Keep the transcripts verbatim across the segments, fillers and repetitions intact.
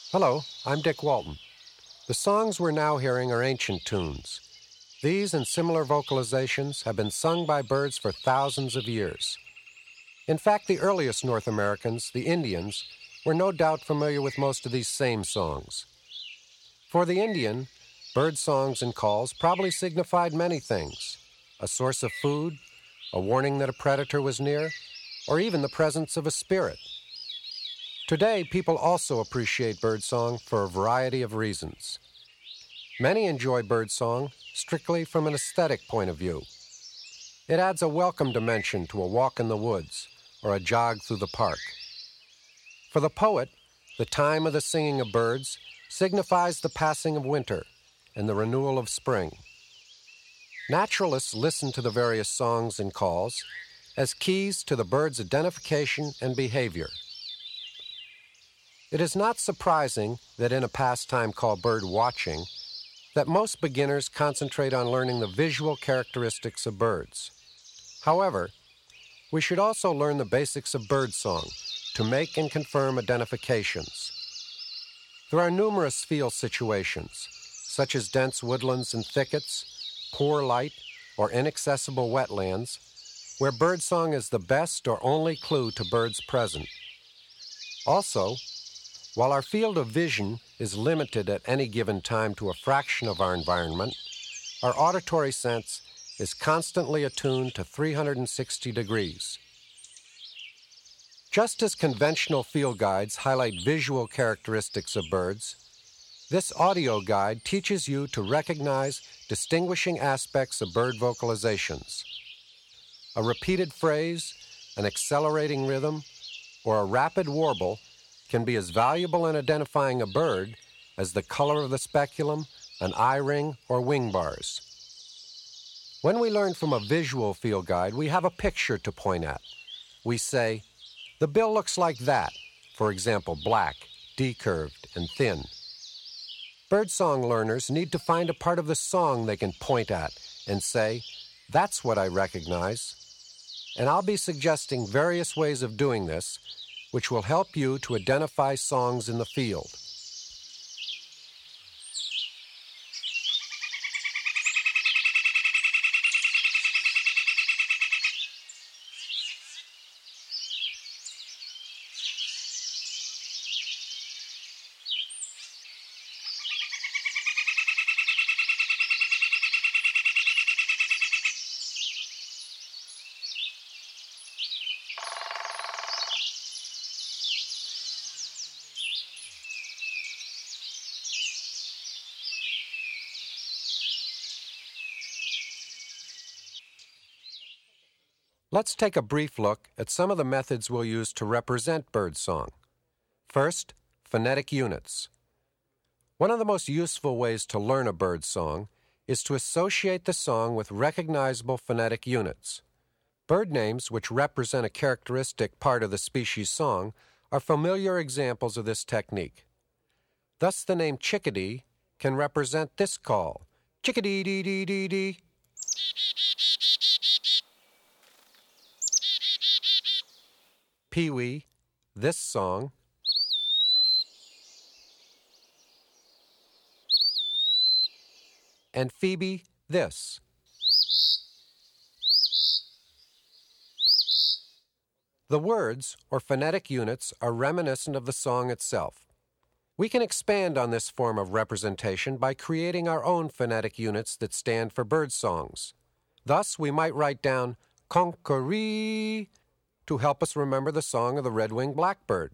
Hello, I'm Dick Walton. The songs we're now hearing are ancient tunes. These and similar vocalizations have been sung by birds for thousands of years. In fact, the earliest North Americans, the Indians, were no doubt familiar with most of these same songs. For the Indian, bird songs and calls probably signified many things: a source of food, a warning that a predator was near, or even the presence of a spirit. Today, people also appreciate birdsong for a variety of reasons. Many enjoy birdsong strictly from an aesthetic point of view. It adds a welcome dimension to a walk in the woods or a jog through the park. For the poet, the time of the singing of birds signifies the passing of winter and the renewal of spring. Naturalists listen to the various songs and calls as keys to the bird's identification and behavior. It is not surprising that in a pastime called bird watching, that most beginners concentrate on learning the visual characteristics of birds. However, we should also learn the basics of birdsong to make and confirm identifications. There are numerous field situations, such as dense woodlands and thickets, poor light, or inaccessible wetlands, where birdsong is the best or only clue to birds present. Also, while our field of vision is limited at any given time to a fraction of our environment, our auditory sense is constantly attuned to three hundred sixty degrees. Just as conventional field guides highlight visual characteristics of birds, this audio guide teaches you to recognize distinguishing aspects of bird vocalizations. A repeated phrase, an accelerating rhythm, or a rapid warble can be as valuable in identifying a bird as the color of the speculum, an eye ring, or wing bars. When we learn from a visual field guide, we have a picture to point at. We say, "The bill looks like that," for example, black, decurved, and thin. Birdsong learners need to find a part of the song they can point at and say, "That's what I recognize." And I'll be suggesting various ways of doing this, which will help you to identify songs in the field. Let's take a brief look at some of the methods we'll use to represent birdsong. First, phonetic units. One of the most useful ways to learn a birdsong is to associate the song with recognizable phonetic units. Bird names which represent a characteristic part of the species song are familiar examples of this technique. Thus, the name chickadee can represent this call, chickadee-dee-dee-dee-dee. Pee-wee, this song. And Phoebe, this. The words, or phonetic units, are reminiscent of the song itself. We can expand on this form of representation by creating our own phonetic units that stand for bird songs. Thus, we might write down conqueree to help us remember the song of the red-winged blackbird.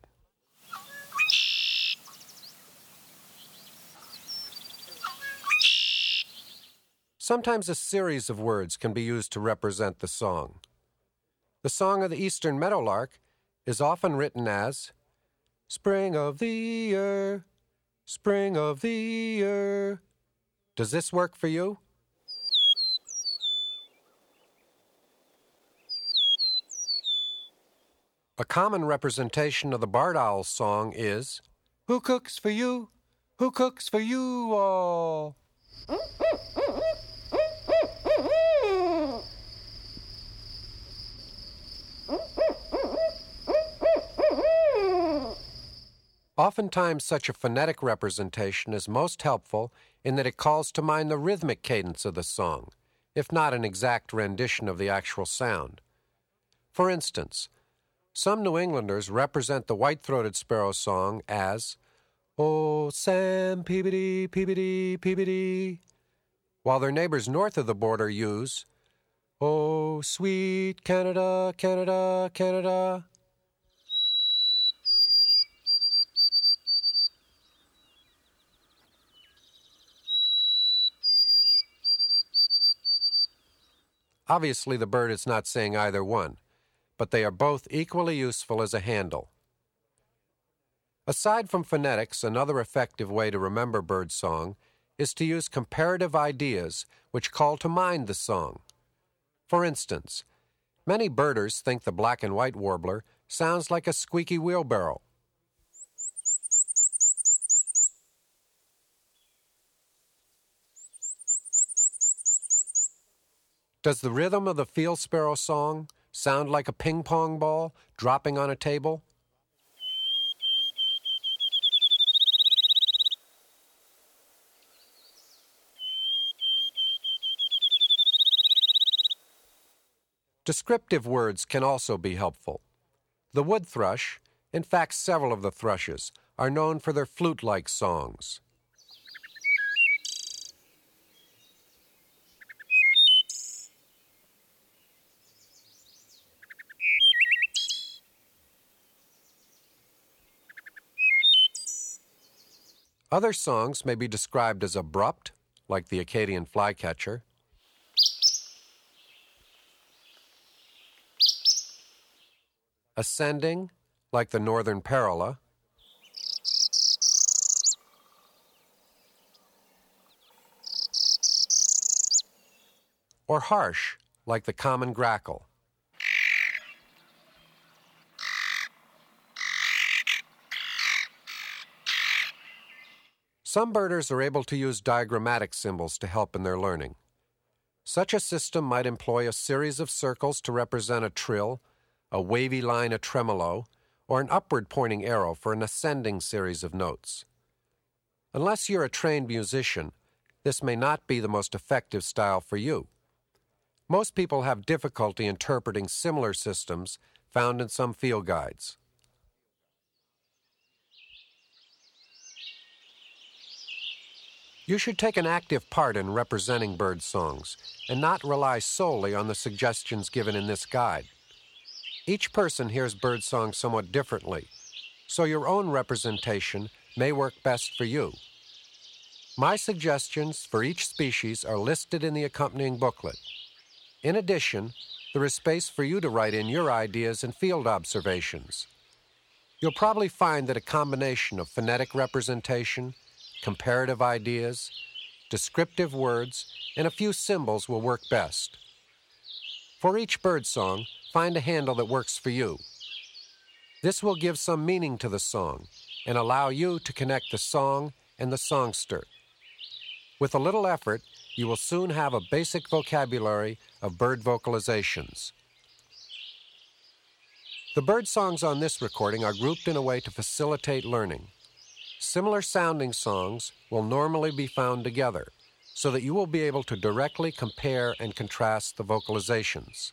Sometimes a series of words can be used to represent the song. The song of the eastern meadowlark is often written as spring of the year, spring of the year. Does this work for you? A common representation of the barred owl's song is, "Who cooks for you? Who cooks for you all?" Oftentimes, such a phonetic representation is most helpful in that it calls to mind the rhythmic cadence of the song, if not an exact rendition of the actual sound. For instance, some New Englanders represent the white-throated sparrow song as, "Oh, Sam, peepity, peepity, peepity," while their neighbors north of the border use, "Oh, sweet Canada, Canada, Canada." Obviously, the bird is not saying either one, but they are both equally useful as a handle. Aside from phonetics, another effective way to remember birdsong is to use comparative ideas which call to mind the song. For instance, many birders think the black and white warbler sounds like a squeaky wheelbarrow. Does the rhythm of the field sparrow song sound like a ping-pong ball dropping on a table? Descriptive words can also be helpful. The wood thrush, in fact several of the thrushes, are known for their flute-like songs. Other songs may be described as abrupt, like the Acadian flycatcher, ascending, like the northern parula, or harsh, like the common grackle. Some birders are able to use diagrammatic symbols to help in their learning. Such a system might employ a series of circles to represent a trill, a wavy line a tremolo, or an upward-pointing arrow for an ascending series of notes. Unless you're a trained musician, this may not be the most effective style for you. Most people have difficulty interpreting similar systems found in some field guides. You should take an active part in representing bird songs and not rely solely on the suggestions given in this guide. Each person hears birdsong somewhat differently, so your own representation may work best for you. My suggestions for each species are listed in the accompanying booklet. In addition, there is space for you to write in your ideas and field observations. You'll probably find that a combination of phonetic representation, comparative ideas, descriptive words, and a few symbols will work best. For each birdsong, find a handle that works for you. This will give some meaning to the song and allow you to connect the song and the songster. With a little effort, you will soon have a basic vocabulary of bird vocalizations. The bird songs on this recording are grouped in a way to facilitate learning. Similar sounding songs will normally be found together, so that you will be able to directly compare and contrast the vocalizations.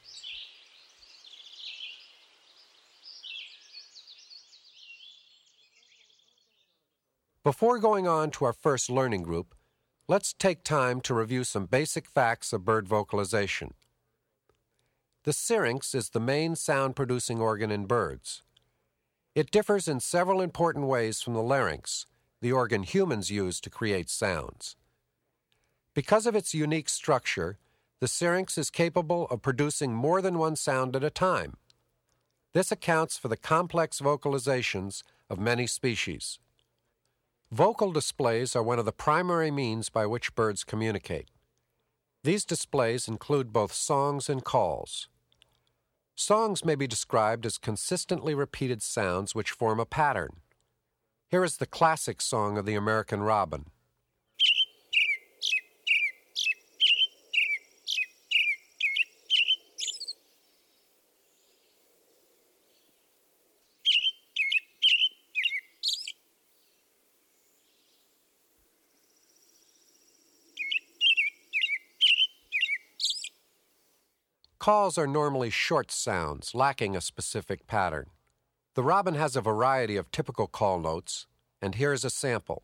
Before going on to our first learning group, let's take time to review some basic facts of bird vocalization. The syrinx is the main sound-producing organ in birds. It differs in several important ways from the larynx, the organ humans use to create sounds. Because of its unique structure, the syrinx is capable of producing more than one sound at a time. This accounts for the complex vocalizations of many species. Vocal displays are one of the primary means by which birds communicate. These displays include both songs and calls. Songs may be described as consistently repeated sounds which form a pattern. Here is the classic song of the American robin. Calls are normally short sounds, lacking a specific pattern. The robin has a variety of typical call notes, and here's a sample.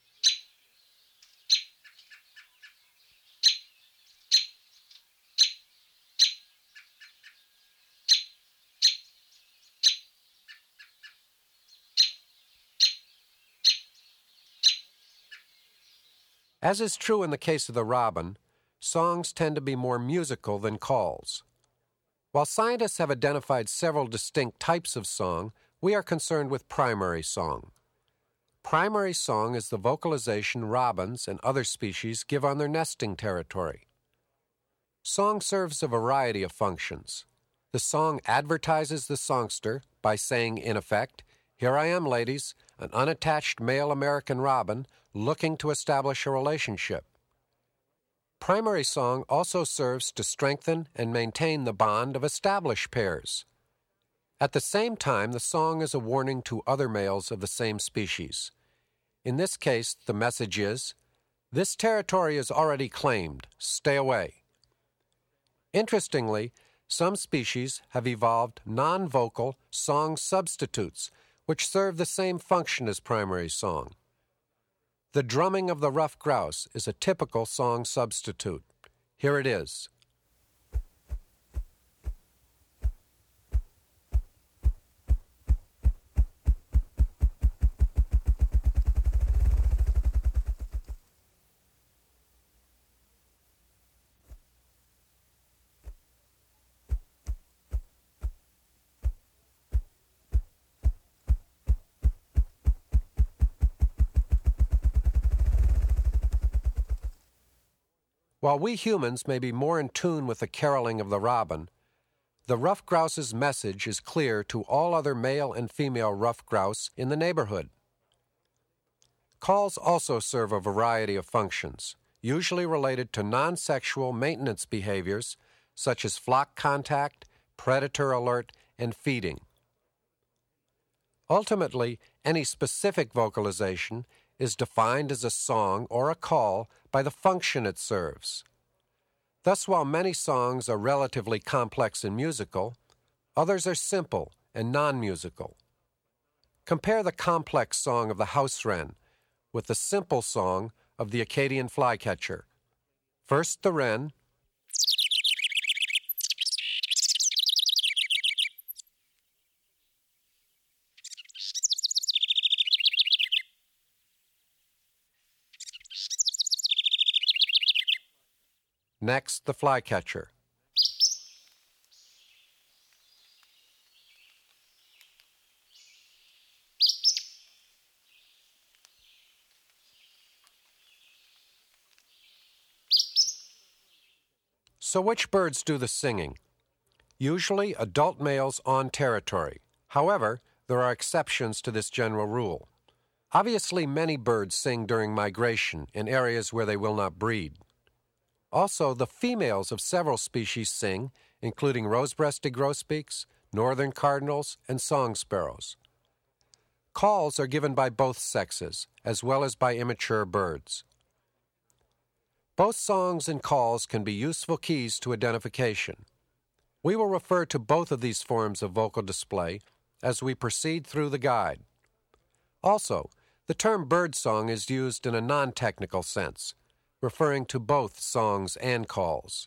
As is true in the case of the robin, songs tend to be more musical than calls. While scientists have identified several distinct types of song, we are concerned with primary song. Primary song is the vocalization robins and other species give on their nesting territory. Song serves a variety of functions. The song advertises the songster by saying, in effect, "Here I am, ladies, an unattached male American robin looking to establish a relationship." Primary song also serves to strengthen and maintain the bond of established pairs. At the same time, the song is a warning to other males of the same species. In this case, the message is, "This territory is already claimed. Stay away." Interestingly, some species have evolved non-vocal song substitutes, which serve the same function as primary song. The drumming of the ruffed grouse is a typical song substitute. Here it is. While we humans may be more in tune with the caroling of the robin, the ruffed grouse's message is clear to all other male and female ruffed grouse in the neighborhood. Calls also serve a variety of functions, usually related to non-sexual maintenance behaviors such as flock contact, predator alert, and feeding. Ultimately, any specific vocalization is defined as a song or a call by the function it serves. Thus, while many songs are relatively complex and musical, others are simple and non-musical. Compare the complex song of the house wren with the simple song of the Acadian flycatcher. First the wren, next the flycatcher. So which birds do the singing? Usually adult males on territory. However, there are exceptions to this general rule. Obviously, many birds sing during migration in areas where they will not breed. Also, the females of several species sing, including rose-breasted grosbeaks, northern cardinals, and song sparrows. Calls are given by both sexes, as well as by immature birds. Both songs and calls can be useful keys to identification. We will refer to both of these forms of vocal display as we proceed through the guide. Also, the term birdsong is used in a non-technical sense, referring to both songs and calls.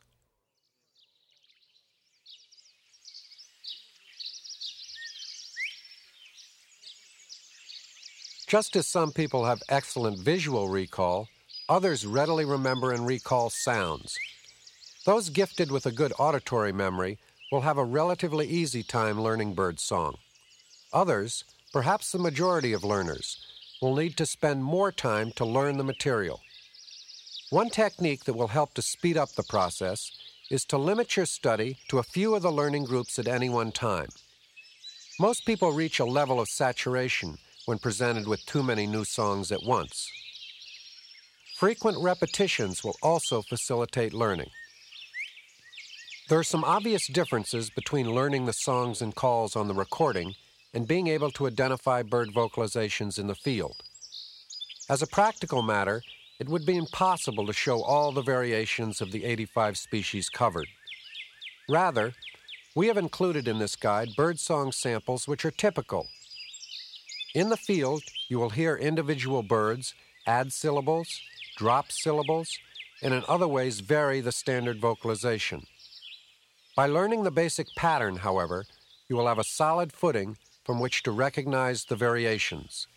Just as some people have excellent visual recall, others readily remember and recall sounds. Those gifted with a good auditory memory will have a relatively easy time learning birdsong. Others, perhaps the majority of learners, will need to spend more time to learn the material. One technique that will help to speed up the process is to limit your study to a few of the learning groups at any one time. Most people reach a level of saturation when presented with too many new songs at once. Frequent repetitions will also facilitate learning. There are some obvious differences between learning the songs and calls on the recording and being able to identify bird vocalizations in the field. As a practical matter, it would be impossible to show all the variations of the eighty-five species covered. Rather, we have included in this guide birdsong samples which are typical. In the field, you will hear individual birds add syllables, drop syllables, and in other ways vary the standard vocalization. By learning the basic pattern, however, you will have a solid footing from which to recognize the variations.